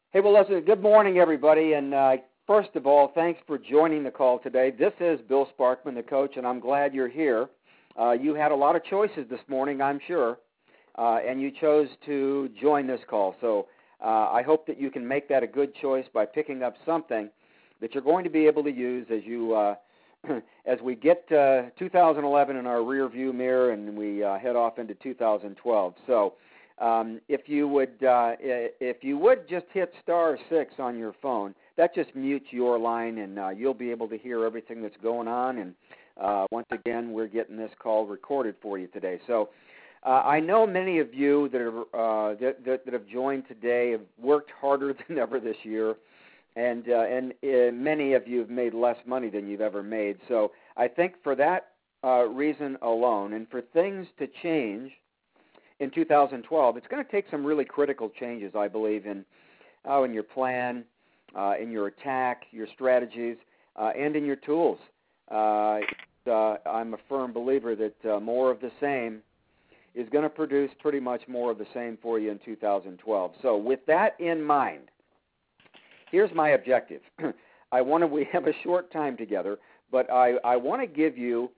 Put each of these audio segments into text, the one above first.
Hey, well, listen, good morning, everybody. And first of all, thanks for joining the call today. This is Bill Sparkman, the coach, and I'm glad you're here. You had a lot of choices this morning, I'm sure, and you chose to join this call. So I hope that you can make that a good choice by picking up something that you're going to be able to use as you as we get 2011 in our rear view mirror and we head off into 2012. So if you would just hit *6 on your phone, that just mutes your line, and you'll be able to hear everything that's going on. And once again, we're getting this call recorded for you today. So I know many of you that have joined today have worked harder than ever this year, and many of you have made less money than you've ever made. So I think for that reason alone, and for things to change in 2012, it's going to take some really critical changes, I believe, in your plan, in your attack, your strategies, and in your tools. I'm a firm believer that more of the same is going to produce pretty much more of the same for you in 2012. So with that in mind, here's my objective. We have a short time together, but I want to give you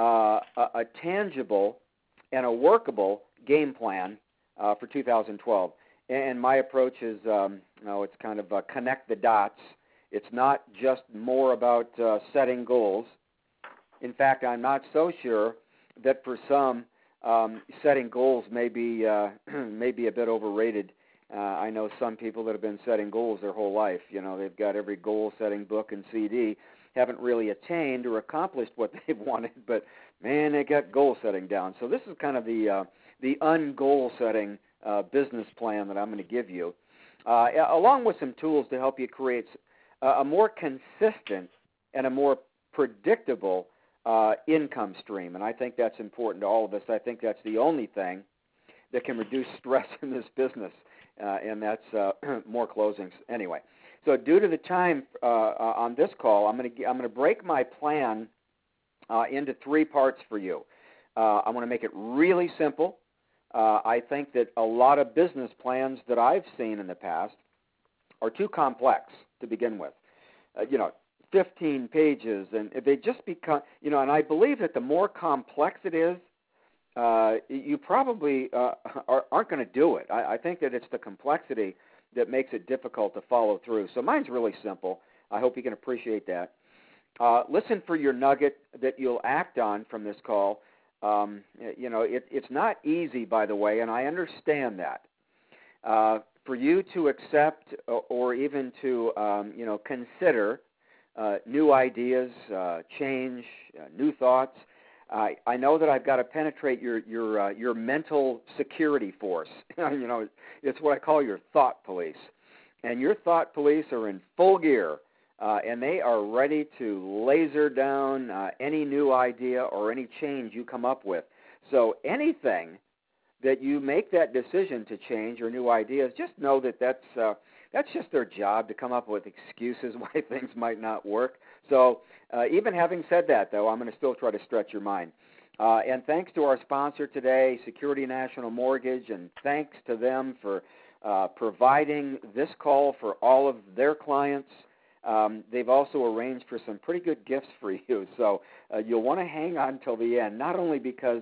a tangible and a workable game plan for 2012. And my approach is, it's kind of connect the dots. It's not just more about setting goals. In fact, I'm not so sure that for some, setting goals may be a bit overrated. I know some people that have been setting goals their whole life. You know, they've got every goal-setting book and CD, haven't really attained or accomplished what they've wanted, but man, they got goal-setting down. So this is kind of the un-goal-setting business plan that I'm going to give you, along with some tools to help you create a more consistent and a more predictable income stream. And I think that's important to all of us. I think that's the only thing that can reduce stress in this business, and that's more closings. Anyway, so due to the time on this call, I'm going to break my plan into three parts for you. I want to make it really simple. I think that a lot of business plans that I've seen in the past are too complex to begin with. 15 pages, and they just become, and I believe that the more complex it is, you probably aren't going to do it. I think that it's the complexity that makes it difficult to follow through. So mine's really simple. I hope you can appreciate that. Listen for your nugget that you'll act on from this call. It's not easy, by the way, and I understand that. For you to accept or even to, consider new ideas, change, new thoughts, I know that I've got to penetrate your mental security force. It's what I call your thought police. And your thought police are in full gear. And they are ready to laser down any new idea or any change you come up with. So anything that you make that decision to change or new ideas, just know that that's just their job to come up with excuses why things might not work. So even having said that, though, I'm going to still try to stretch your mind. And thanks to our sponsor today, Security National Mortgage, and thanks to them for providing this call for all of their clients. They've also arranged for some pretty good gifts for you, so you'll want to hang on until the end, not only because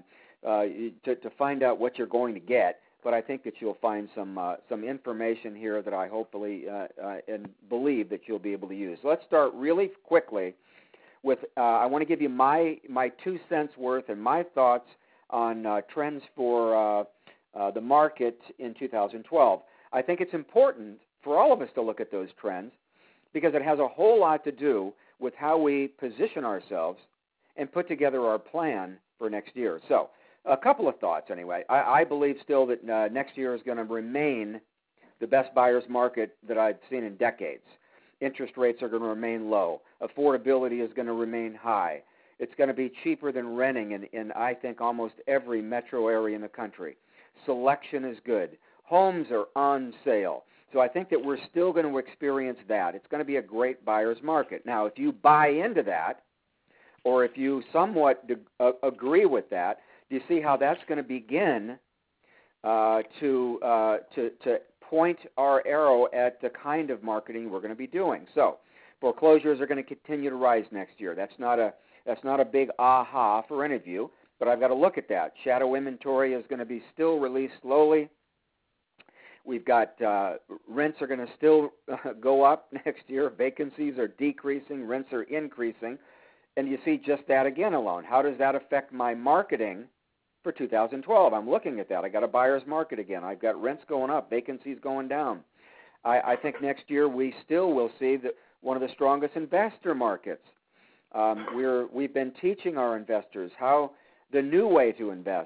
to find out what you're going to get, but I think that you'll find some information here that I hopefully and believe that you'll be able to use. So let's start really quickly with I want to give you my 2 cents worth and my thoughts on trends for the market in 2012. I think it's important for all of us to look at those trends, because it has a whole lot to do with how we position ourselves and put together our plan for next year. So a couple of thoughts anyway. I believe still that next year is going to remain the best buyer's market that I've seen in decades. Interest rates are going to remain low. Affordability is going to remain high. It's going to be cheaper than renting in I think, almost every metro area in the country. Selection is good. Homes are on sale. So I think that we're still going to experience that. It's going to be a great buyer's market. Now, if you buy into that, or if you somewhat agree with that, do you see how that's going to begin to point our arrow at the kind of marketing we're going to be doing. So foreclosures are going to continue to rise next year. That's not a big aha for any of you, but I've got to look at that. Shadow inventory is going to be still released slowly. We've got rents are going to still go up next year. Vacancies are decreasing. Rents are increasing. And you see just that again alone. How does that affect my marketing for 2012? I'm looking at that. I got a buyer's market again. I've got rents going up, vacancies going down. I think next year we still will see one of the strongest investor markets. We've been teaching our investors how the new way to invest.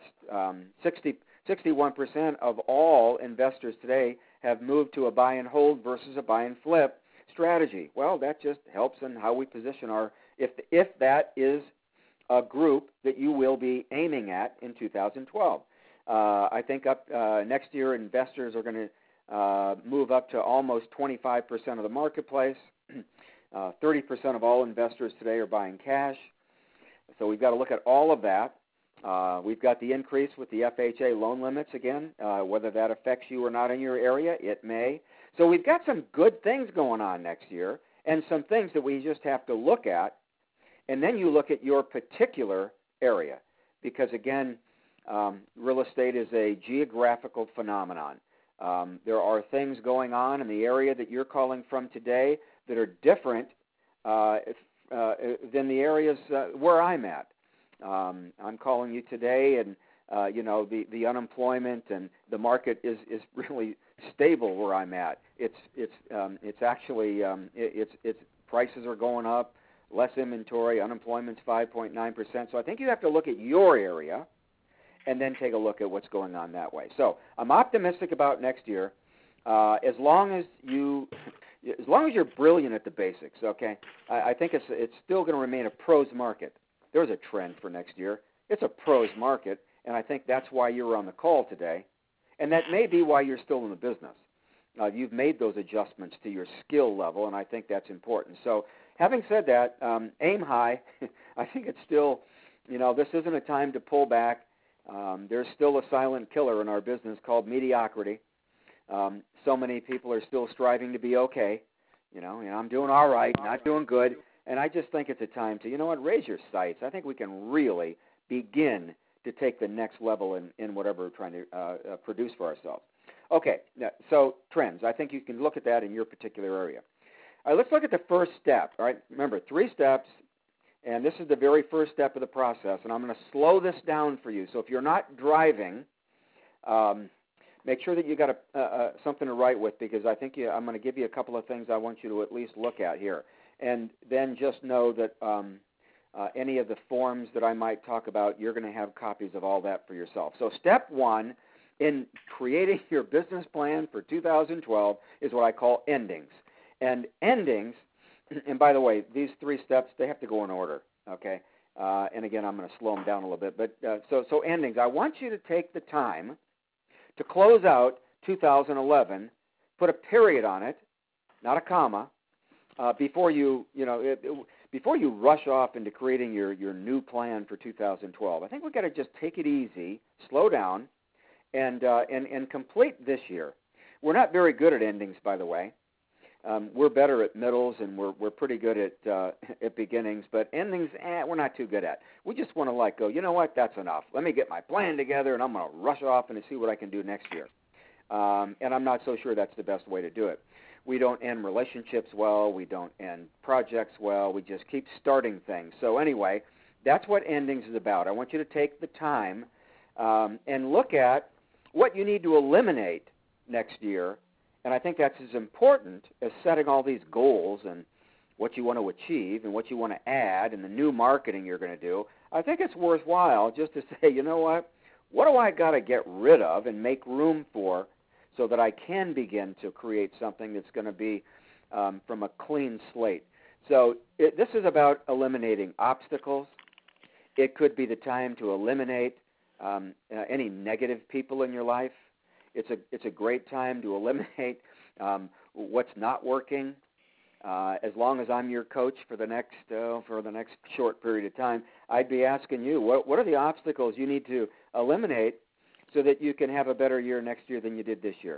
61% of all investors today have moved to a buy and hold versus a buy and flip strategy. Well, that just helps in how we position if that is a group that you will be aiming at in 2012. I think next year investors are going to move up to almost 25% of the marketplace. 30% of all investors today are buying cash. So we've got to look at all of that. We've got the increase with the FHA loan limits again. Whether that affects you or not in your area, it may. So we've got some good things going on next year and some things that we just have to look at. And then you look at your particular area because, again, real estate is a geographical phenomenon. There are things going on in the area that you're calling from today that are different than the areas where I'm at. I'm calling you today, and the unemployment and the market is really stable where I'm at. It's actually prices are going up, less inventory, unemployment's 5.9%. So I think you have to look at your area and then take a look at what's going on that way. So I'm optimistic about next year, as long as you're brilliant at the basics. Okay, I think it's still going to remain a pros market. There's a trend for next year. It's a pros market, and I think that's why you're on the call today, and that may be why you're still in the business. You've made those adjustments to your skill level, and I think that's important. So having said that, aim high. I think it's still, this isn't a time to pull back. There's still a silent killer in our business called mediocrity. So many people are still striving to be okay. I'm doing all right, not doing good. And I just think it's a time to, raise your sights. I think we can really begin to take the next level in whatever we're trying to produce for ourselves. Okay, so trends. I think you can look at that in your particular area. All right, let's look at the first step. All right, remember, 3 steps, and this is the very first step of the process. And I'm going to slow this down for you. So if you're not driving, make sure that you got something to write with, because I think I'm going to give you a couple of things I want you to at least look at here. And then just know that any of the forms that I might talk about, you're going to have copies of all that for yourself. So step 1 in creating your business plan for 2012 is what I call endings. And endings, and by the way, these 3 steps, they have to go in order, okay? And again, I'm going to slow them down a little bit. But so endings, I want you to take the time to close out 2011, put a period on it, not a comma, before you rush off into creating your new plan for 2012. I think we've got to just take it easy, slow down, and complete this year. We're not very good at endings, by the way. We're better at middles, and we're pretty good at beginnings, but endings, we're not too good at. We just want to go, you know what, that's enough. Let me get my plan together, and I'm going to rush off and see what I can do next year. And I'm not so sure that's the best way to do it. We don't end relationships well. We don't end projects well. We just keep starting things. So anyway, that's what endings is about. I want you to take the time and look at what you need to eliminate next year. And I think that's as important as setting all these goals and what you want to achieve and what you want to add and the new marketing you're going to do. I think it's worthwhile just to say, you know what do I got to get rid of and make room for so that I can begin to create something that's going to be from a clean slate. So this is about eliminating obstacles. It could be the time to eliminate any negative people in your life. It's a great time to eliminate what's not working. As long as I'm your coach for the next short period of time, I'd be asking you, what are the obstacles you need to eliminate so that you can have a better year next year than you did this year?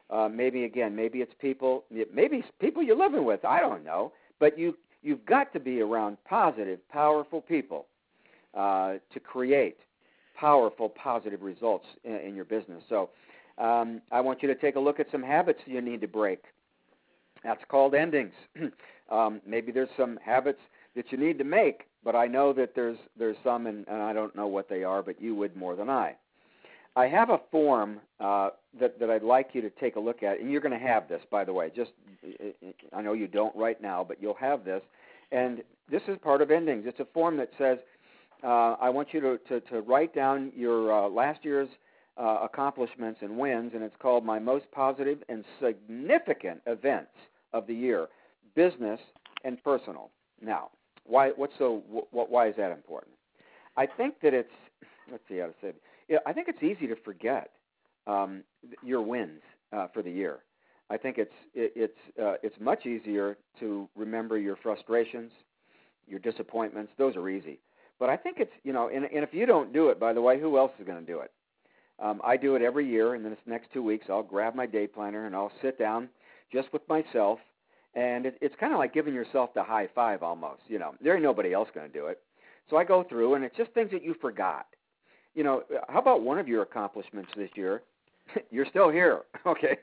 Maybe it's people. Maybe it's people you're living with. I don't know. But you've got to be around positive, powerful people to create powerful, positive results in your business. So I want you to take a look at some habits you need to break. That's called endings. Maybe there's some habits that you need to make, but I know that there's some, and I don't know what they are, but you would more than I. I have a form that I'd like you to take a look at, and you're going to have this, by the way. I know you don't right now, but you'll have this, and this is part of endings. It's a form that says, I want you to write down your last year's accomplishments and wins, and it's called My Most Positive and Significant Events of the Year, Business and Personal. Now, why is that important? I think that it's, let's see how to say it. Yeah, I think it's easy to forget your wins for the year. I think it's much easier to remember your frustrations, your disappointments. Those are easy. But I think it's, and if you don't do it, by the way, who else is going to do it? I do it every year, and then this next 2 weeks I'll grab my day planner and I'll sit down just with myself, and it's kind of like giving yourself the high five almost. There ain't nobody else going to do it. So I go through, and it's just things that you forgot. How about one of your accomplishments this year? You're still here, okay?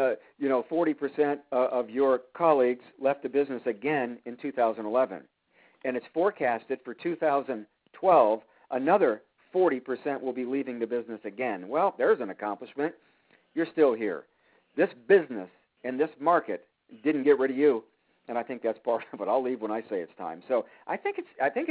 40% of your colleagues left the business again in 2011, and it's forecasted for 2012 another 40% will be leaving the business again. Well, there's an accomplishment. You're still here. This business and this market didn't get rid of you, and I think that's part of it. I'll leave when I say it's time. So I think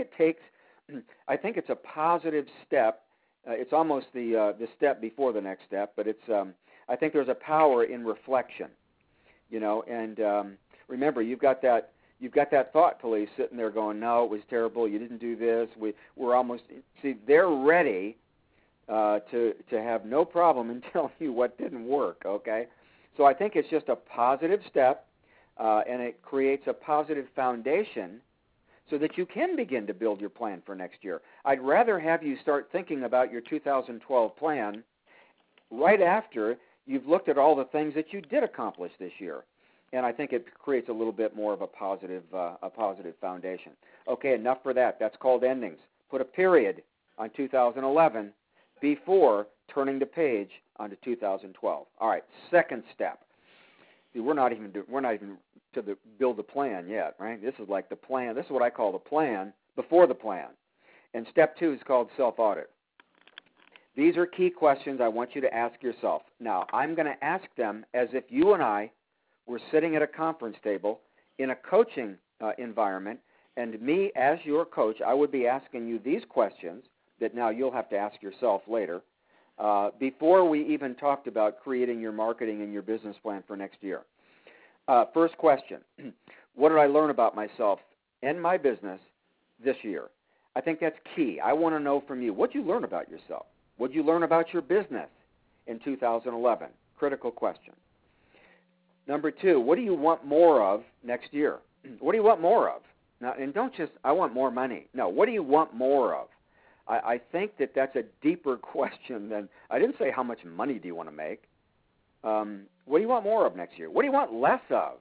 it's a positive step. It's almost the step before the next step, but I think there's a power in reflection, and remember, you've got that thought police sitting there going, no, it was terrible, you didn't do this, we're almost, see, they're ready to have no problem in telling you what didn't work, okay? So I think it's just a positive step, and it creates a positive foundation so that you can begin to build your plan for next year. I'd rather have you start thinking about your 2012 plan right after you've looked at all the things that you did accomplish this year. And I think it creates a little bit more of a positive foundation. Okay, enough for that. That's called endings. Put a period on 2011 before turning the page onto 2012. All right, second step. See, we're not even to build the plan yet, right? This is like the plan. This is what I call the plan before the plan. And step 2 is called self-audit. These are key questions I want you to ask yourself. Now, I'm going to ask them as if you and I were sitting at a conference table in a coaching environment, and me as your coach, I would be asking you these questions that now you'll have to ask yourself later before we even talked about creating your marketing and your business plan for next year. First question, what did I learn about myself and my business this year? I think that's key. I want to know from you, what did you learn about yourself? What did you learn about your business in 2011? Critical question. Number 2, what do you want more of next year? What do you want more of? Now, and don't just, I want more money. No, what do you want more of? I think that that's a deeper question than, I didn't say how much money do you want to make. What do you want more of next year? What do you want less of?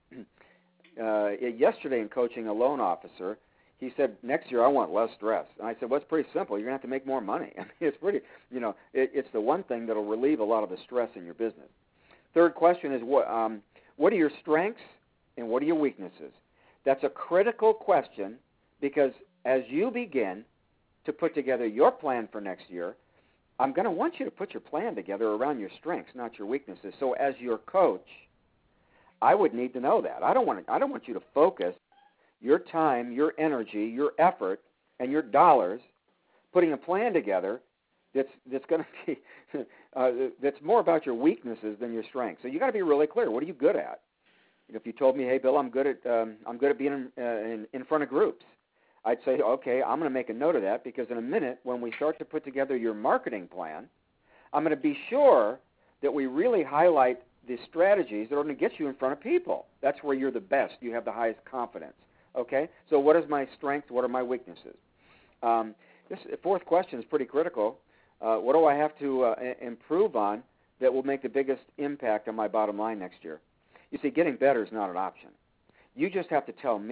Yesterday in coaching a loan officer, he said, next year I want less stress. And I said, well, it's pretty simple. You're going to have to make more money. I mean, it's pretty, it's the one thing that will relieve a lot of the stress in your business. Third question is, what are your strengths and what are your weaknesses? That's a critical question because as you begin to put together your plan for next year, I'm going to want you to put your plan together around your strengths, not your weaknesses. So as your coach, I would need to know that. I don't want you to focus your time, your energy, your effort, and your dollars putting a plan together that's going to be that's more about your weaknesses than your strengths. So you got to be really clear. What are you good at? If you told me, hey, Bill, I'm good at being in front of groups, I'd say, okay, I'm going to make a note of that because in a minute when we start to put together your marketing plan, I'm going to be sure that we really highlight the strategies that are going to get you in front of people. That's where you're the best. You have the highest confidence. Okay? So what is my strength? What are my weaknesses? This fourth question is pretty critical. What do I have to improve on that will make the biggest impact on my bottom line next year? You see, getting better is not an option. You just have to tell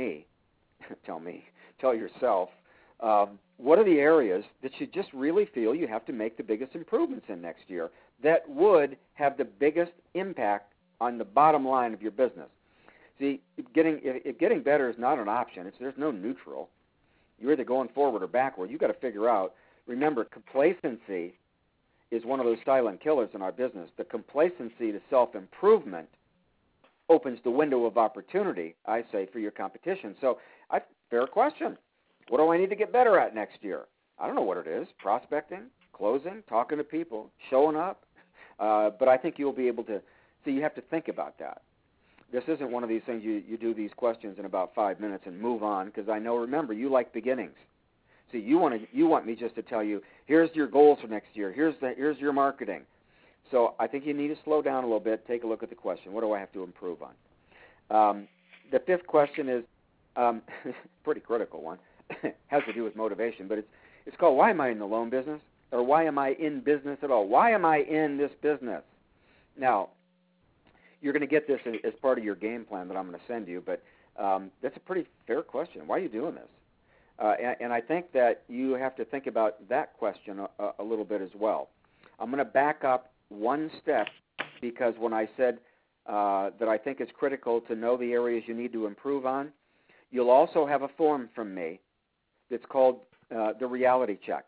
yourself, what are the areas that you just really feel you have to make the biggest improvements in next year that would have the biggest impact on the bottom line of your business? See, if getting better is not an option, there's no neutral. You're either going forward or backward. You've got to figure out, remember, complacency is one of those silent killers in our business. The complacency to self-improvement opens the window of opportunity, I say, for your competition. So, fair question. What do I need to get better at next year? I don't know what it is. Prospecting, closing, talking to people, showing up. But I think you'll be able to, see, you have to think about that. This isn't one of these things you do these questions in about 5 minutes and move on, because I know, remember, you like beginnings. See, you want me just to tell you, here's your goals for next year. Here's your marketing. So I think you need to slow down a little bit, take a look at the question. What do I have to improve on? The fifth question is a pretty critical one. Has to do with motivation, but it's called, why am I in the loan business? Or why am I in business at all? Why am I in this business? Now, you're going to get this as part of your game plan that I'm going to send you, but that's a pretty fair question. Why are you doing this? And I think that you have to think about that question a little bit as well. I'm going to back up one step, because when I said that I think it's critical to know the areas you need to improve on, you'll also have a form from me that's called the reality check.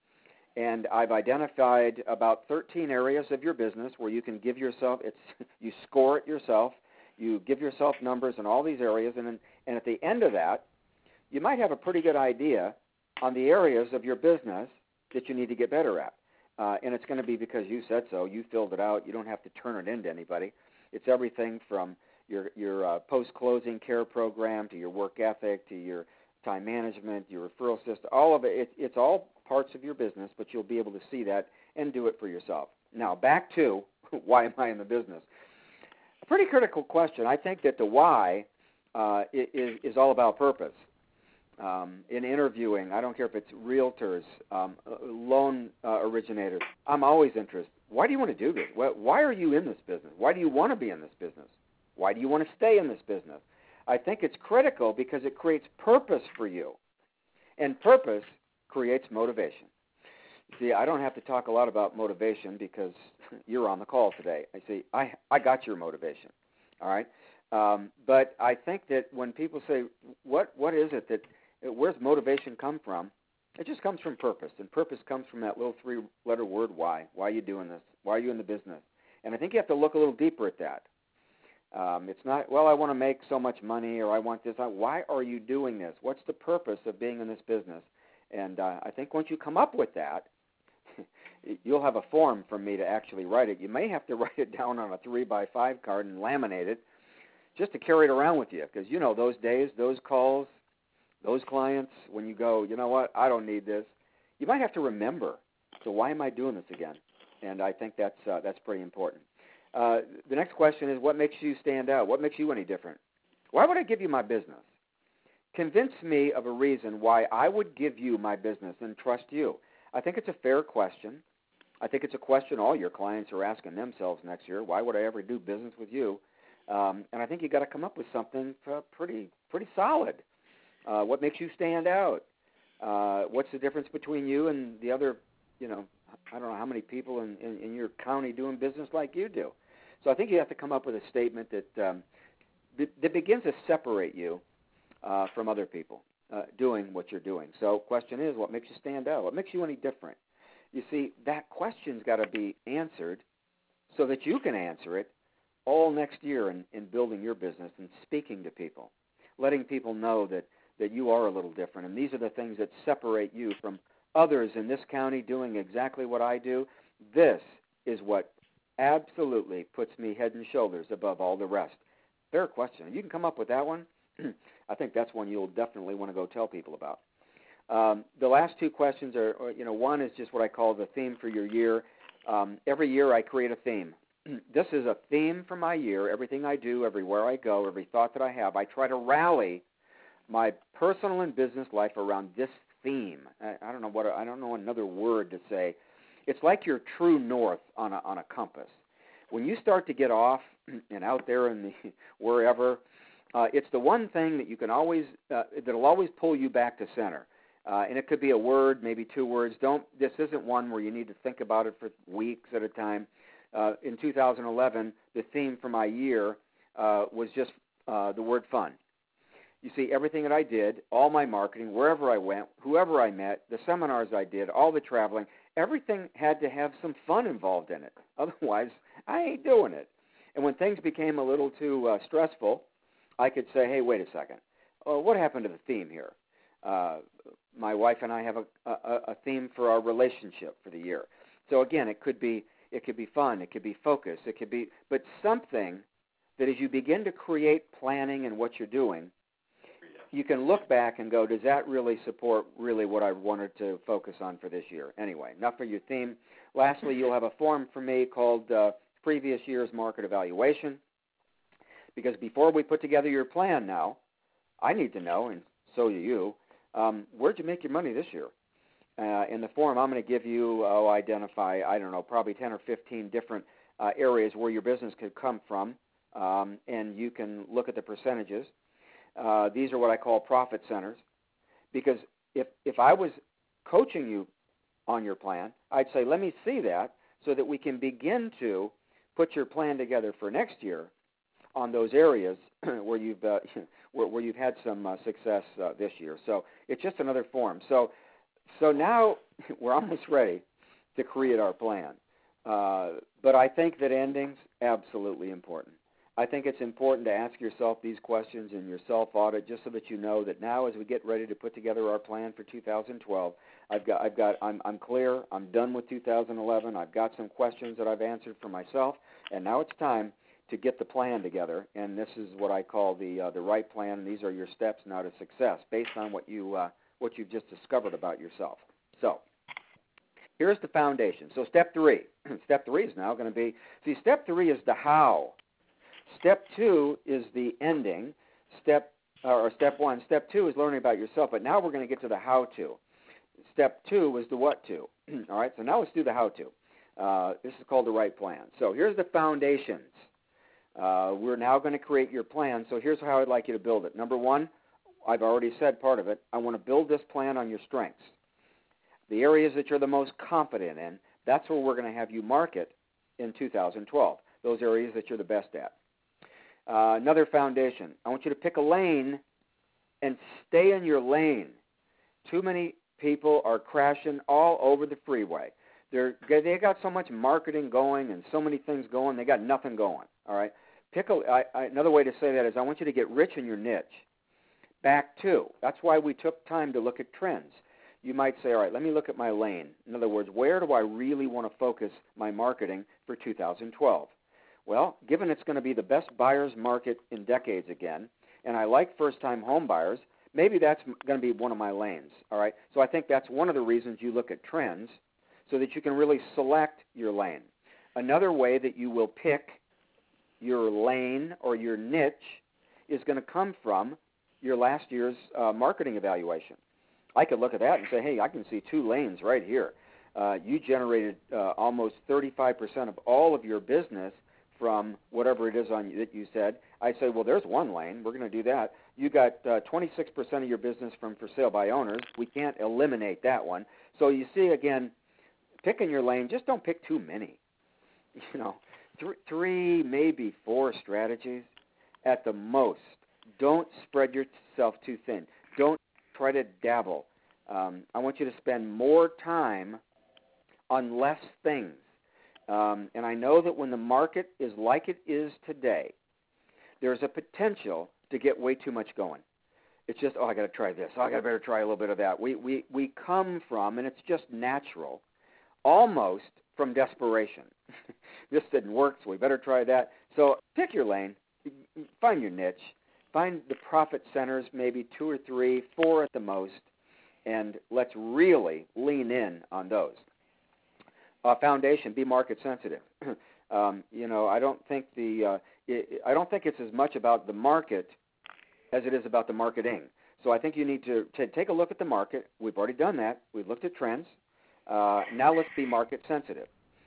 And I've identified about 13 areas of your business where you can give yourself, you score it yourself, you give yourself numbers in all these areas, and at the end of that, you might have a pretty good idea on the areas of your business that you need to get better at. And it's going to be because you said so, you filled it out, you don't have to turn it in to anybody. It's everything from your post-closing care program to your work ethic to your time management, your referral system, all of it. It's all parts of your business, but you'll be able to see that and do it for yourself. Now, back to why am I in the business? A pretty critical question. I think that the why is all about purpose. In interviewing, I don't care if it's realtors, loan originators, I'm always interested. Why do you want to do this? Why are you in this business? Why do you want to be in this business? Why do you want to stay in this business? I think it's critical because it creates purpose for you. And purpose creates motivation. See, I don't have to talk a lot about motivation because you're on the call today. I got your motivation, all right? But I think that when people say, what is it that, where's motivation come from? It just comes from purpose, and purpose comes from that little 3-letter word, why. Why are you doing this? Why are you in the business? And I think you have to look a little deeper at that. It's not, well, I want to make so much money, or I want this. Why are you doing this? What's the purpose of being in this business? And I think once you come up with that, you'll have a form from me to actually write it. You may have to write it down on a 3x5 card and laminate it just to carry it around with you, because, you know, those days, those calls, those clients, when you go, you know what, I don't need this, you might have to remember, so why am I doing this again? And I think that's pretty important. The next question is, what makes you stand out? What makes you any different? Why would I give you my business? Convince me of a reason why I would give you my business and trust you. I think it's a fair question. I think it's a question all your clients are asking themselves next year. Why would I ever do business with you? And I think you got to come up with something pretty solid. What makes you stand out? What's the difference between you and the other, I don't know how many people in your county doing business like you do. So I think you have to come up with a statement that begins to separate you from other people doing what you're doing. So question is, what makes you stand out? What makes you any different? You see, that question's got to be answered so that you can answer it all next year in building your business and speaking to people, letting people know that you are a little different. And these are the things that separate you from others in this county doing exactly what I do. This is what absolutely puts me head and shoulders above all the rest. Fair question. You can come up with that one. I think that's one you'll definitely want to go tell people about. The last two questions are, one is just what I call the theme for your year. Every year I create a theme. This is a theme for my year. Everything I do, everywhere I go, every thought that I have, I try to rally my personal and business life around this theme. I don't know another word to say. It's like your true north on a compass. when you start to get off and out there in the wherever, it's the one thing that you can always that'll always pull you back to center. And it could be a word, maybe two words. This isn't one where you need to think about it for weeks at a time. In 2011, the theme for my year was just the word fun. You see, everything that I did, all my marketing, wherever I went, whoever I met, the seminars I did, all the traveling, everything had to have some fun involved in it. Otherwise, I ain't doing it. And when things became a little too stressful, I could say, hey, wait a second. What happened to the theme here? My wife and I have a theme for our relationship for the year. So again, it could be fun, it could be focus, but something that as you begin to create planning and what you're doing, you can look back and go, does that really support really what I wanted to focus on for this year? Anyway, enough for your theme. Lastly, you'll have a form from me called Previous Year's Market Evaluation, because before we put together your plan now, I need to know, and so do you, where'd you make your money this year? In the form, I'm going to give you, identify, probably 10 or 15 different areas where your business could come from, and you can look at the percentages. These are what I call profit centers, because if I was coaching you on your plan, I'd say, let me see that so that we can begin to put your plan together for next year on those areas where you've where you've had some success this year. So it's just another form. So now we're almost ready to create our plan. But I think that ending's absolutely important. I think it's important to ask yourself these questions in your self-audit, just so that you know that now, as we get ready to put together our plan for 2012, I'm clear. I'm done with 2011. I've got some questions that I've answered for myself, and now it's time to get the plan together. And this is what I call the right plan. These are your steps now to success, based on what you've just discovered about yourself. So here's the foundation. So step 3. Step 3 is now going to be, step 3 is the how. Step 2 is the ending. Step 1. Step 2 is learning about yourself. But now we're going to get to the how-to. Step 2 is the what-to. All right, so now let's do the how-to. This is called the right plan. So here's the foundations. We're now going to create your plan. So here's how I'd like you to build it. Number 1, I've already said part of it. I want to build this plan on your strengths. The areas that you're the most confident in, that's where we're going to have you market in 2012, those areas that you're the best at. Another foundation, I want you to pick a lane and stay in your lane. Too many people are crashing all over the freeway. They got so much marketing going and so many things going, they got nothing going. All right. Another way to say that is, I want you to get rich in your niche. Back to. That's why we took time to look at trends. You might say, all right, let me look at my lane. In other words, where do I really want to focus my marketing for 2012? Well, given it's going to be the best buyer's market in decades again, and I like first-time home buyers, maybe that's going to be one of my lanes. All right. So I think that's one of the reasons you look at trends, so that you can really select your lane. Another way that you will pick your lane or your niche is going to come from your last year's marketing evaluation. I could look at that and say, hey, I can see 2 lanes right here. You generated almost 35% of all of your business from whatever it is that you said. I say, well, there's one lane. We're going to do that. You got 26% of your business from for sale by owners. We can't eliminate that one. So you see, again, picking your lane, just don't pick too many. 3, maybe 4 strategies at the most. Don't spread yourself too thin. Don't try to dabble. I want you to spend more time on less things. And I know that when the market is like it is today, there's a potential to get way too much going. It's just, I got to try this. I better try a little bit of that. We come from, and it's just natural, almost from desperation. This didn't work, so we better try that. So pick your lane, find your niche, find the profit centers, maybe 2 or 3, 4 at the most, and let's really lean in on those. Foundation, be market sensitive. I don't think it's as much about the market as it is about the marketing. So I think you need to take a look at the market. We've already done that. We've looked at trends. Now let's be market sensitive.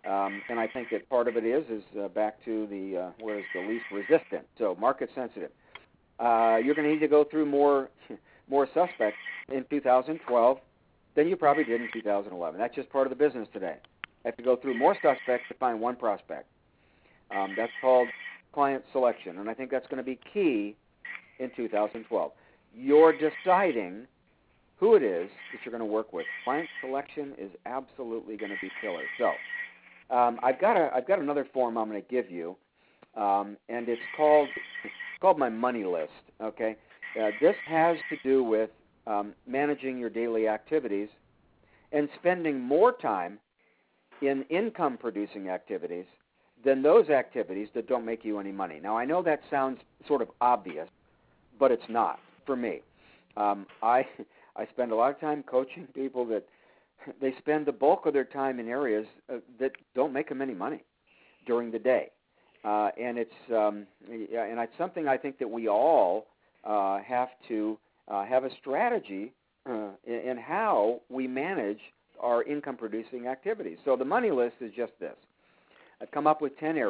And I think that part of it is back to the where's the least resistant. So market sensitive. You're going to need to go through more suspects in 2012 than you probably did in 2011. That's just part of the business today. I have to go through more suspects to find one prospect. That's called client selection, and I think that's going to be key in 2012. You're deciding who it is that you're going to work with. Client selection is absolutely going to be killer. So I've got another form I'm going to give you, and it's called my money list. Okay, this has to do with managing your daily activities and spending more time in income-producing activities than those activities that don't make you any money. Now, I know that sounds sort of obvious, but it's not for me. I spend a lot of time coaching people that they spend the bulk of their time in areas that don't make them any money during the day, and it's something I think that we all have to have a strategy in how we manage our income-producing activities. So the money list is just this. I've come up with 10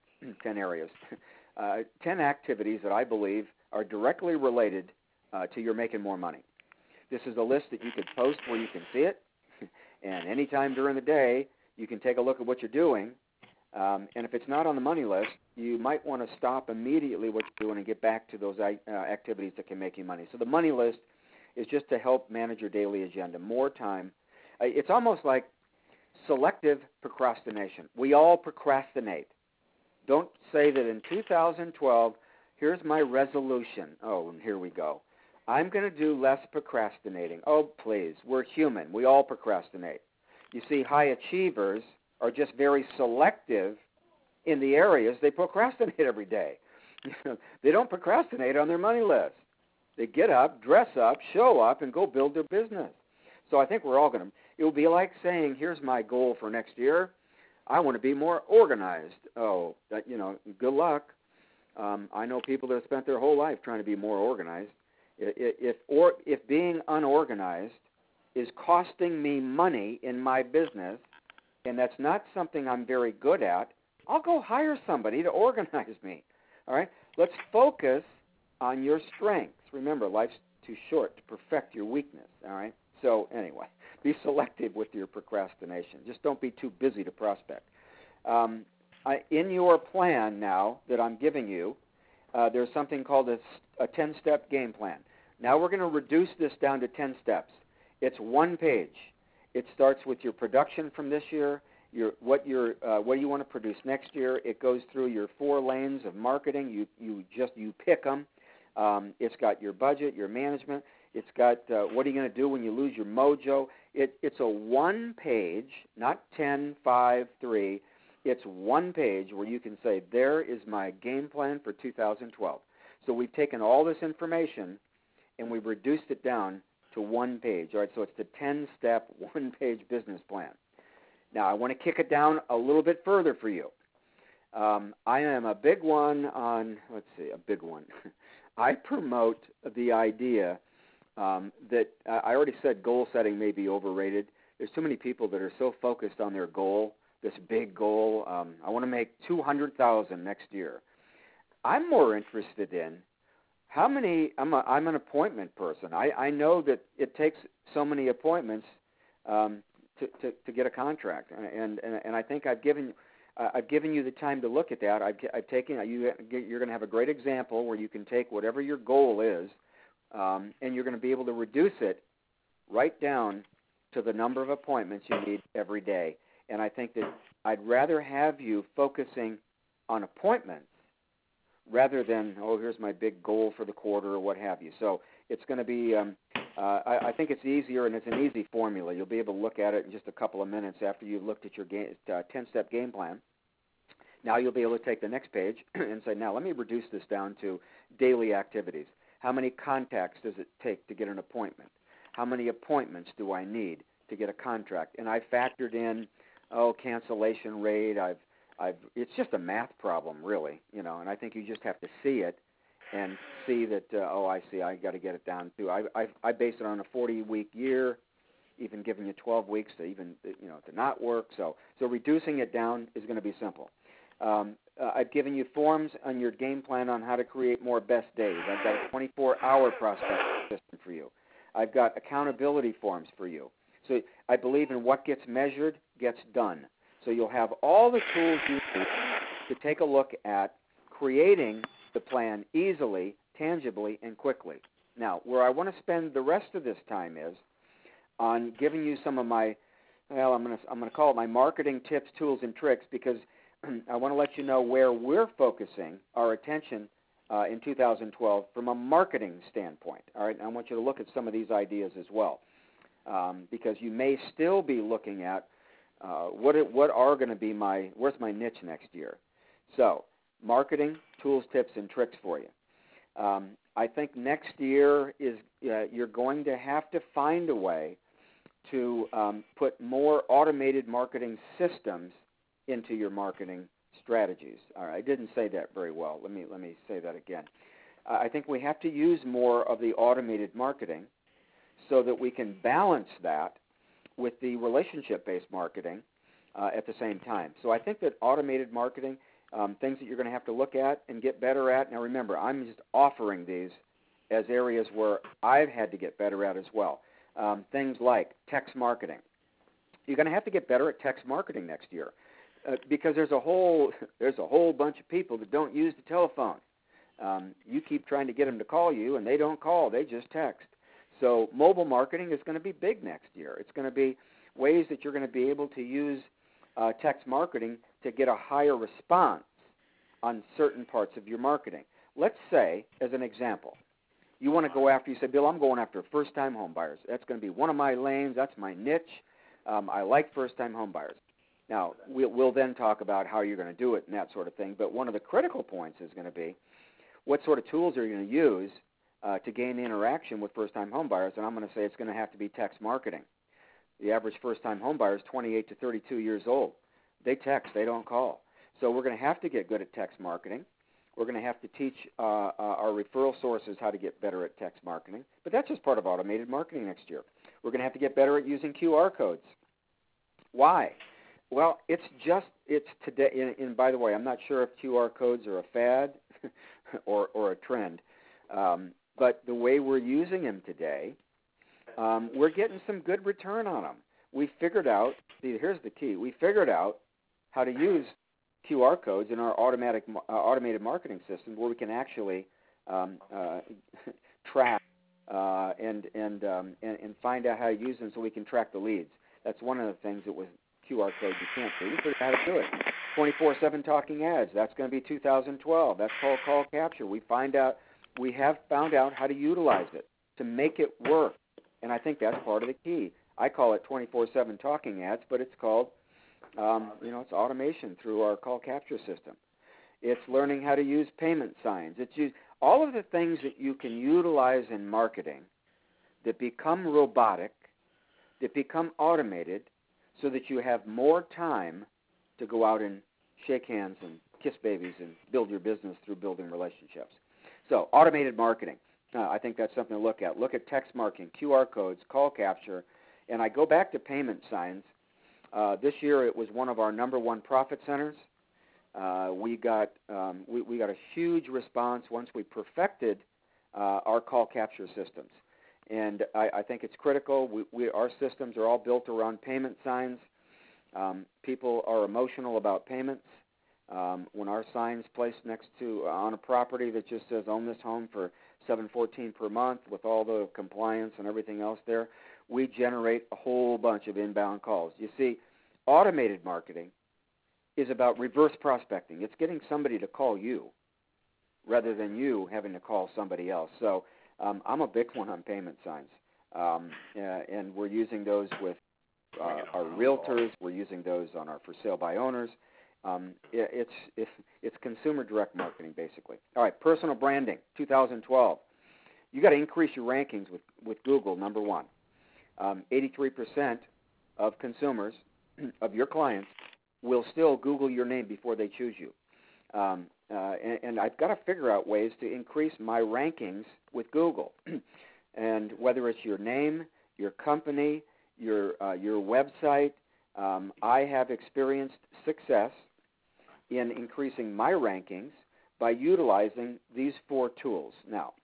activities that I believe are directly related to your making more money. This is a list that you could post where you can see it, and anytime during the day you can take a look at what you're doing, and if it's not on the money list, you might want to stop immediately what you're doing and get back to those activities that can make you money. So the money list is just to help manage your daily agenda. More time. It's almost like selective procrastination. We all procrastinate. Don't say that in 2012, here's my resolution. Oh, and here we go. I'm going to do less procrastinating. Oh, please. We're human. We all procrastinate. You see, high achievers are just very selective in the areas they procrastinate every day. They don't procrastinate on their money list. They get up, dress up, show up, and go build their business. So I think we're all going to, it will be like saying, here's my goal for next year. I want to be more organized. Oh, good luck. I know people that have spent their whole life trying to be more organized. If being unorganized is costing me money in my business, and that's not something I'm very good at, I'll go hire somebody to organize me. All right? Let's focus on your strengths. Remember, life's too short to perfect your weakness. All right? So anyway, be selective with your procrastination. Just don't be too busy to prospect. In your plan now that I'm giving you, there's something called a 10-step game plan. Now we're going to reduce this down to 10 steps. It's one page. It starts with your production from this year, what do you want to produce next year. It goes through your 4 lanes of marketing. You pick them. It's got your budget, your management. It's got what are you going to do when you lose your mojo. It's a one page, not 10, 5, 3. It's one page where you can say, there is my game plan for 2012. So we've taken all this information and we've reduced it down to one page. All right, so it's the 10-step, one-page business plan. Now, I want to kick it down a little bit further for you. I am a big one on, a big one. I promote the idea that I already said goal setting may be overrated. There's too many people that are so focused on their goal, this big goal. I want to make $200,000 next year. I'm more interested in how many. I'm an appointment person. I know that it takes so many appointments to get a contract, and I think I've given you the time to look at that. I've taken you're going to have a great example where you can take whatever your goal is, and you're going to be able to reduce it right down to the number of appointments you need every day. And I think that I'd rather have you focusing on appointments rather than, here's my big goal for the quarter or what have you. So it's going to be, I think it's easier, and it's an easy formula. You'll be able to look at it in just a couple of minutes after you've looked at your 10-step game plan. Now you'll be able to take the next page and say, now let me reduce this down to daily activities. How many contacts does it take to get an appointment? How many appointments do I need to get a contract? And I factored in, cancellation rate. It's just a math problem, really, and I think you just have to see it and see that, I see, I got to get it down too. I base it on a 40-week year, even giving you 12 weeks to to not work. So reducing it down is going to be simple. I've given you forms on your game plan on how to create more best days. I've got a 24-hour prospect system for you. I've got accountability forms for you. So I believe in what gets measured gets done. So you'll have all the tools you need to take a look at creating the plan easily, tangibly, and quickly. Now, where I want to spend the rest of this time is on giving you some of my, I'm going to call it my marketing tips, tools, and tricks, because I want to let you know where we're focusing our attention in 2012 from a marketing standpoint. All right, and I want you to look at some of these ideas as well, because you may still be looking at what are going to be where's my niche next year. So, marketing, tools, tips, and tricks for you. I think next year is you're going to have to find a way to put more automated marketing systems into your marketing strategies. All right, I didn't say that very well. Let me say that again. I think we have to use more of the automated marketing so that we can balance that with the relationship-based marketing at the same time. So I think that automated marketing, things that you're going to have to look at and get better at. Now remember, I'm just offering these as areas where I've had to get better at as well. Things like text marketing. You're going to have to get better at text marketing next year. Because there's a whole bunch of people that don't use the telephone. You keep trying to get them to call you, and they don't call; they just text. So mobile marketing is going to be big next year. It's going to be ways that you're going to be able to use text marketing to get a higher response on certain parts of your marketing. Let's say, as an example, you want to go after. You say, Bill, I'm going after first-time home buyers. That's going to be one of my lanes. That's my niche. I like first-time home buyers. Now, we'll then talk about how you're going to do it and that sort of thing, but one of the critical points is going to be what sort of tools are you going to use to gain the interaction with first-time homebuyers, and I'm going to say it's going to have to be text marketing. The average first-time homebuyer is 28 to 32 years old. They text, they don't call. So we're going to have to get good at text marketing. We're going to have to teach our referral sources how to get better at text marketing, but that's just part of automated marketing next year. We're going to have to get better at using QR codes. Why? Well, it's today, and by the way, I'm not sure if QR codes are a fad or a trend, but the way we're using them today, we're getting some good return on them. We figured out, here's the key, we figured out how to use QR codes in our automated marketing system where we can actually track and find out how to use them so we can track the leads. That's one of the things that with QR code you can't do. You figure out how to do it. 24/7 talking ads. That's going to be 2012. That's called call capture. We have found out how to utilize it to make it work, and I think that's part of the key. I call it 24/7 talking ads, but it's called, it's automation through our call capture system. It's learning how to use payment signs. It's all of the things that you can utilize in marketing that become robotic, that become automated, so that you have more time to go out and shake hands and kiss babies and build your business through building relationships. So automated marketing, I think that's something to look at. Look at text marketing, QR codes, call capture, and I go back to payment signs. This year it was one of our number one profit centers. We got a huge response once we perfected our call capture systems. And I think it's critical. Our systems are all built around payment signs. People are emotional about payments. When our sign's placed on a property that just says own this home for $714 per month with all the compliance and everything else there, we generate a whole bunch of inbound calls. You see, automated marketing is about reverse prospecting. It's getting somebody to call you rather than you having to call somebody else. So I'm a big one on payment signs, and we're using those with our realtors. We're using those on our for sale by owners. It's consumer direct marketing, basically. All right, personal branding, 2012. You got to increase your rankings with Google, number one. 83% of consumers, of your clients, will still Google your name before they choose you. And I've got to figure out ways to increase my rankings with Google. And whether it's your name, your company, your website. I have experienced success in increasing my rankings by utilizing these 4 tools. Now,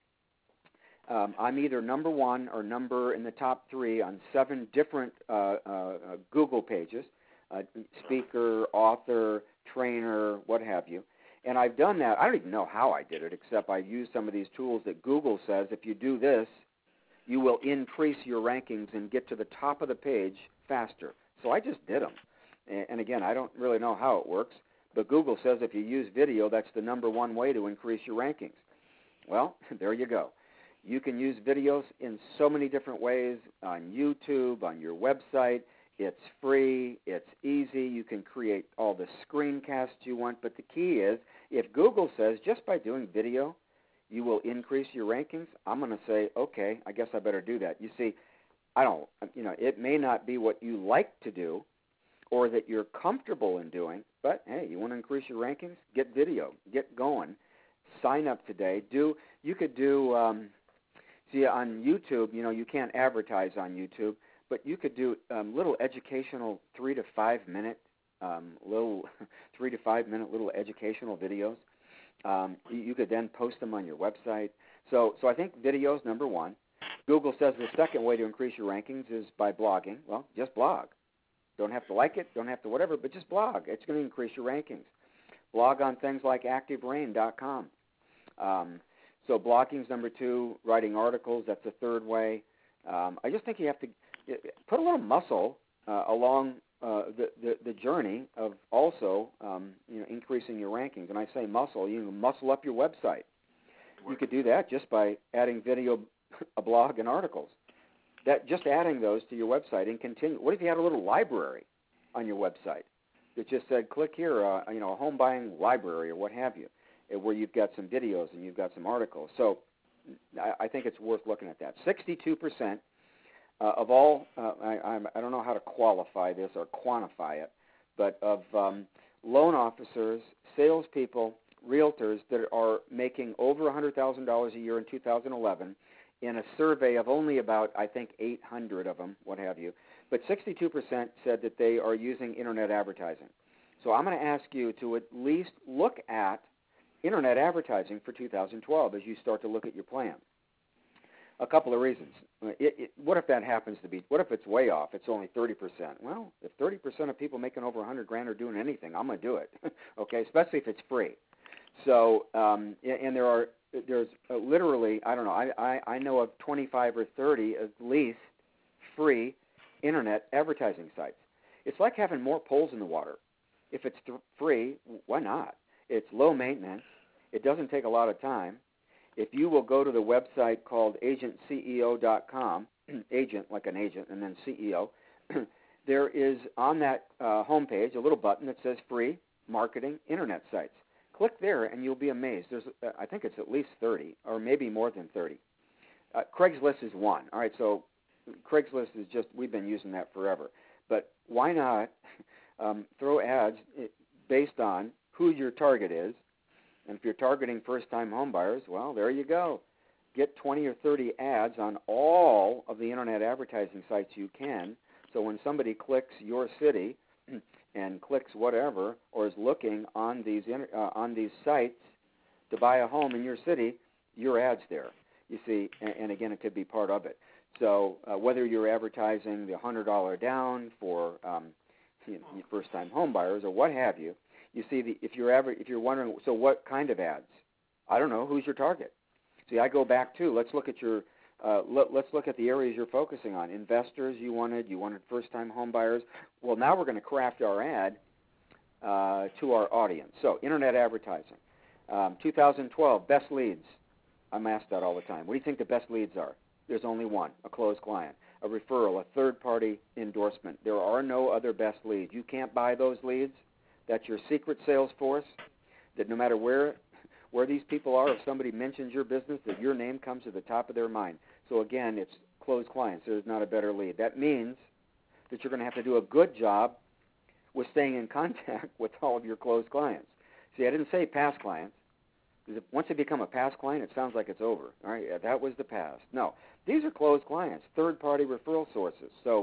I'm either number 1 or number in the top 3 on 7 different Google pages, speaker, author, trainer, what have you. And I've done that. I don't even know how I did it, except I used some of these tools that Google says if you do this, you will increase your rankings and get to the top of the page faster. So I just did them. And again, I don't really know how it works, but Google says if you use video, that's the number 1 way to increase your rankings. Well, there you go. You can use videos in so many different ways on YouTube, on your website. It's free. It's easy. You can create all the screencasts you want. But the key is, if Google says just by doing video, you will increase your rankings, I'm going to say, okay, I guess I better do that. You see, it may not be what you like to do or that you're comfortable in doing, but hey, you want to increase your rankings? Get video. Get going. Sign up today. You could do, see, on YouTube, you can't advertise on YouTube, but you could do little educational 3 to 5 minute little educational videos. You could then post them on your website. So I think video is number 1. Google says the second way to increase your rankings is by blogging. Well, just blog. Don't have to like it, don't have to whatever, but just blog. It's going to increase your rankings. Blog on things like ActiveRain.com. So blogging's number 2. Writing articles, that's the third way. I just think you have to put a little muscle along the journey of also increasing your rankings. And I say muscle, you muscle up your website. You could do that just by adding video, a blog, and articles. Just adding those to your website and continue. What if you had a little library on your website that just said, click here, a home buying library or what have you, where you've got some videos and you've got some articles. So I think it's worth looking at that. 62% of all, I don't know how to qualify this or quantify it, but of loan officers, salespeople, realtors that are making over $100,000 a year in 2011, in a survey of only about, I think, 800 of them, what have you, but 62% said that they are using Internet advertising. So I'm going to ask you to at least look at Internet advertising for 2012 as you start to look at your plan. A couple of reasons. What if that happens to be, what if it's way off, it's only 30%? Well, if 30% of people making over $100,000 are doing anything, I'm going to do it, okay, especially if it's free. So, and there's literally, I don't know, I know of 25 or 30 at least free Internet advertising sites. It's like having more poles in the water. If it's free, why not? It's low maintenance. It doesn't take a lot of time. If you will go to the website called agentceo.com, agent like an agent and then CEO, there is on that homepage a little button that says free marketing Internet sites. Click there and you'll be amazed. There's, I think it's at least 30 or maybe more than 30. Craigslist is one. All right, so Craigslist is just, we've been using that forever. But why not throw ads based on who your target is? And if you're targeting first-time home buyers, well, there you go. Get 20 or 30 ads on all of the Internet advertising sites you can. So when somebody clicks your city and clicks whatever or is looking on these sites to buy a home in your city, your ad's there. You see, and again, it could be part of it. So whether you're advertising the $100 down for first-time home buyers or what have you, you see, if you're wondering, so what kind of ads? I don't know. Who's your target? See, I go back to let's look at your let's look at the areas you're focusing on. Investors, you wanted first-time home buyers. Well, now we're going to craft our ad to our audience. So, Internet advertising. 2012 best leads. I'm asked that all the time. What do you think the best leads are? There's only one: a closed client, a referral, a third-party endorsement. There are no other best leads. You can't buy those leads. That's your secret sales force, that no matter where these people are, if somebody mentions your business, that your name comes to the top of their mind. So again, it's closed clients. There's not a better lead. That means that you're going to have to do a good job with staying in contact with all of your closed clients. See, I didn't say past clients, because once they become a past client, it sounds like it's over. All right, yeah, that was the past. No, these are closed clients, third-party referral sources. So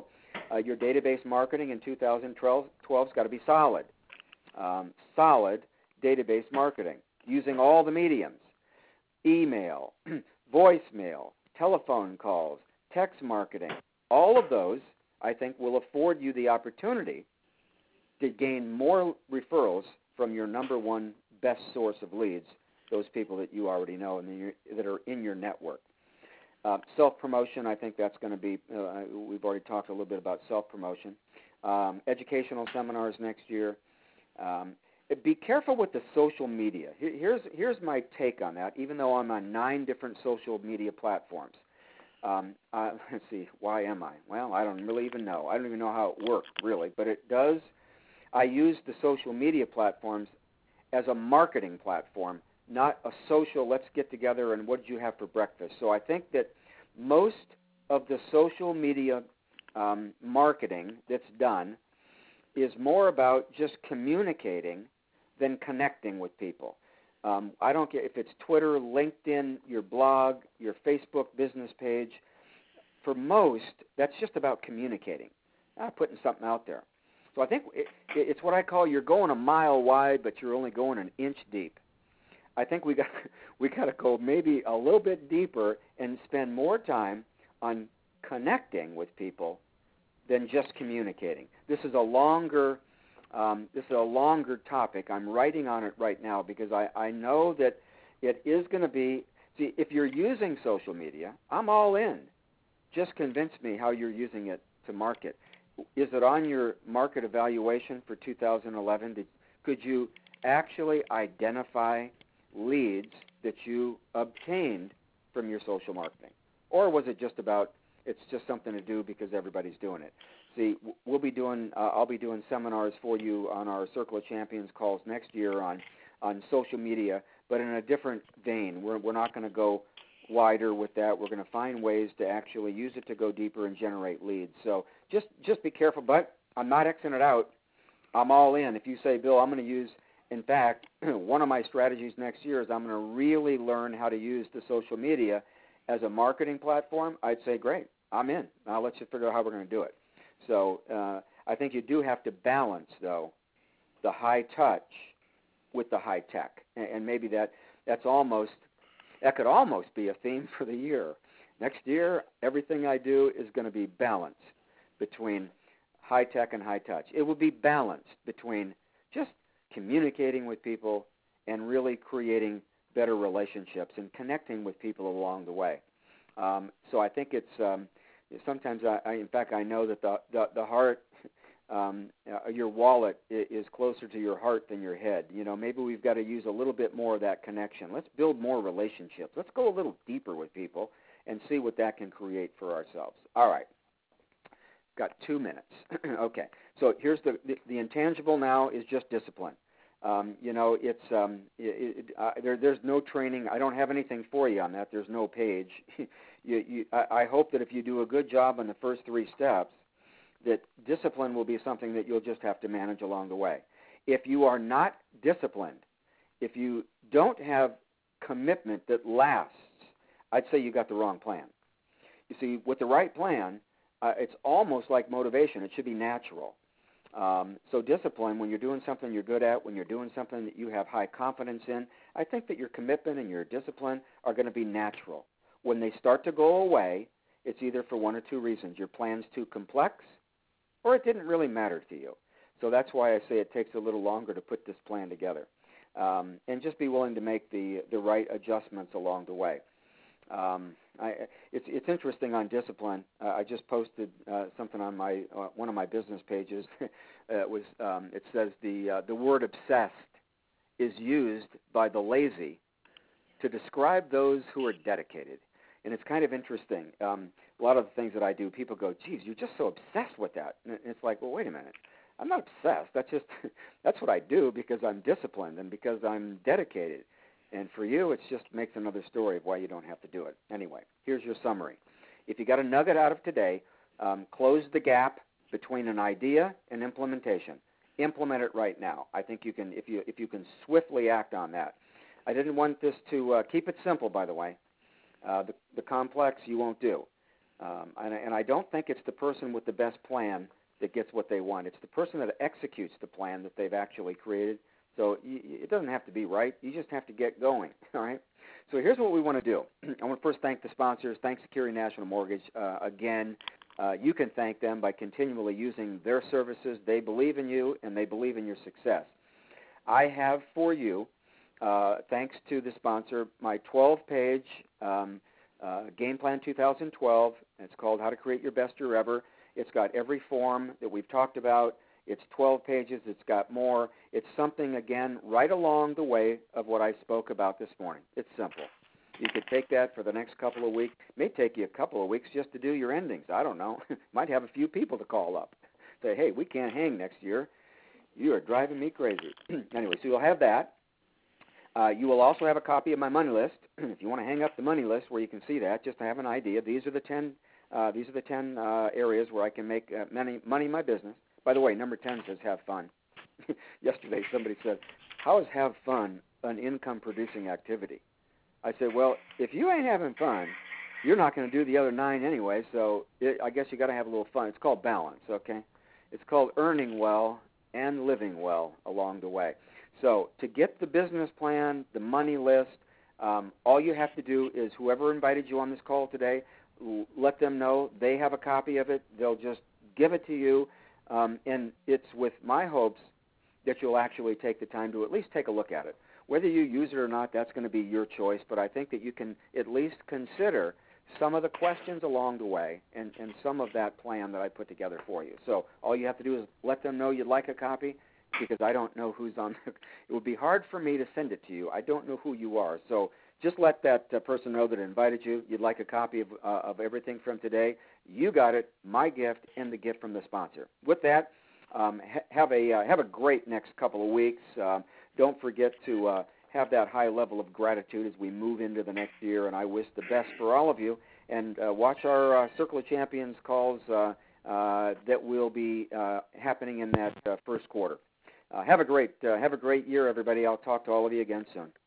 Your database marketing in 2012 has got to be solid. Solid database marketing using all the mediums, email, voicemail, telephone calls, text marketing. All of those, I think, will afford you the opportunity to gain more referrals from your number one best source of leads, those people that you already know and that are in your network. Self-promotion, I think that's going to be, we've already talked a little bit about self-promotion. Educational seminars next year. Be careful with the social media. Here's my take on that, even though I'm on 9 different social media platforms. Let's see, why am I? Well, I don't really even know. I don't even know how it works, really, but it does. I use the social media platforms as a marketing platform, not a social, let's get together and what did you have for breakfast. So I think that most of the social media marketing that's done is more about just communicating than connecting with people. I don't care if it's Twitter, LinkedIn, your blog, your Facebook business page. For most, that's just about communicating, putting something out there. So I think it's what I call you're going a mile wide, but you're only going an inch deep. I think we got to go maybe a little bit deeper and spend more time on connecting with people than just communicating. This is a longer topic. I'm writing on it right now because I know that it is going to be. See, if you're using social media, I'm all in. Just convince me how you're using it to market. Is it on your market evaluation for 2011? Could you actually identify leads that you obtained from your social marketing? Or was it just about it's just something to do because everybody's doing it? See, I'll be doing seminars for you on our Circle of Champions calls next year on social media, but in a different vein. We're not going to go wider with that. We're going to find ways to actually use it to go deeper and generate leads. So just be careful, but I'm not Xing it out. I'm all in. If you say, Bill, I'm going to use, in fact, one of my strategies next year is I'm going to really learn how to use the social media as a marketing platform, I'd say, great, I'm in. I'll let you figure out how we're going to do it. So I think you do have to balance, though, the high touch with the high tech. And maybe that could almost be a theme for the year. Next year, everything I do is going to be balanced between high tech and high touch. It will be balanced between just communicating with people and really creating better relationships and connecting with people along the way. So I think it's sometimes in fact, I know that the heart, your wallet is closer to your heart than your head. You know, maybe we've got to use a little bit more of that connection. Let's build more relationships. Let's go a little deeper with people and see what that can create for ourselves. All right. Got 2 minutes. Okay. So here's the intangible now is just discipline. There's no training. I don't have anything for you on that. There's no page. I hope that if you do a good job on the first 3 steps, that discipline will be something that you'll just have to manage along the way. If you are not disciplined, if you don't have commitment that lasts, I'd say you got the wrong plan. You see, with the right plan, it's almost like motivation. It should be natural. So discipline, when you're doing something you're good at, when you're doing something that you have high confidence in, I think that your commitment and your discipline are going to be natural. When they start to go away, it's either for one or 2 reasons. Your plan's too complex, or it didn't really matter to you. So that's why I say it takes a little longer to put this plan together. And just be willing to make the right adjustments along the way. It's interesting on discipline. I just posted something on my one of my business pages. It says the word obsessed is used by the lazy to describe those who are dedicated. And it's kind of interesting. A lot of the things that I do, people go, geez, you're just so obsessed with that. And it's like, well, wait a minute. I'm not obsessed. That's what I do because I'm disciplined and because I'm dedicated. And for you, it just makes another story of why you don't have to do it. Anyway, here's your summary. If you got a nugget out of today, close the gap between an idea and implementation. Implement it right now. I think you can, if you can swiftly act on that. I didn't want this to keep it simple, by the way. The complex you won't do. And I don't think it's the person with the best plan that gets what they want. It's the person that executes the plan that they've actually created. So it doesn't have to be right. You just have to get going, all right? So here's what we want to do. I want to first thank the sponsors. Thanks, Security National Mortgage. Again, you can thank them by continually using their services. They believe in you, and they believe in your success. I have for you, thanks to the sponsor, my 12-page Game Plan 2012. It's called How to Create Your Best Year Ever. It's got every form that we've talked about. It's 12 pages. It's got more. It's something, again, right along the way of what I spoke about this morning. It's simple. You could take that for the next couple of weeks. It may take you a couple of weeks just to do your endings. I don't know. Might have a few people to call up. Say, hey, we can't hang next year. You are driving me crazy. Anyway, so you'll have that. You will also have a copy of my money list. If you want to hang up the money list where you can see that, just to have an idea, these are the 10 areas where I can make money in my business. By the way, number 10 says have fun. Yesterday somebody said, how is have fun an income-producing activity? I said, well, if you ain't having fun, you're not going to do the other 9 anyway, so I guess you got to have a little fun. It's called balance, okay? It's called earning well and living well along the way. So to get the business plan, the money list, all you have to do is whoever invited you on this call today, let them know they have a copy of it. They'll just give it to you. And it's with my hopes that you'll actually take the time to at least take a look at it. Whether you use it or not, that's going to be your choice, but I think that you can at least consider some of the questions along the way and some of that plan that I put together for you. So all you have to do is let them know you'd like a copy, because I don't know who's on it. It would be hard for me to send it to you. I don't know who you are. So just let that person know that invited you. You'd like a copy of everything from today. You got it, my gift, and the gift from the sponsor. With that, have a great next couple of weeks. Don't forget to have that high level of gratitude as we move into the next year, and I wish the best for all of you. And watch our Circle of Champions calls that will be happening in that first quarter. Have a great year, everybody. I'll talk to all of you again soon.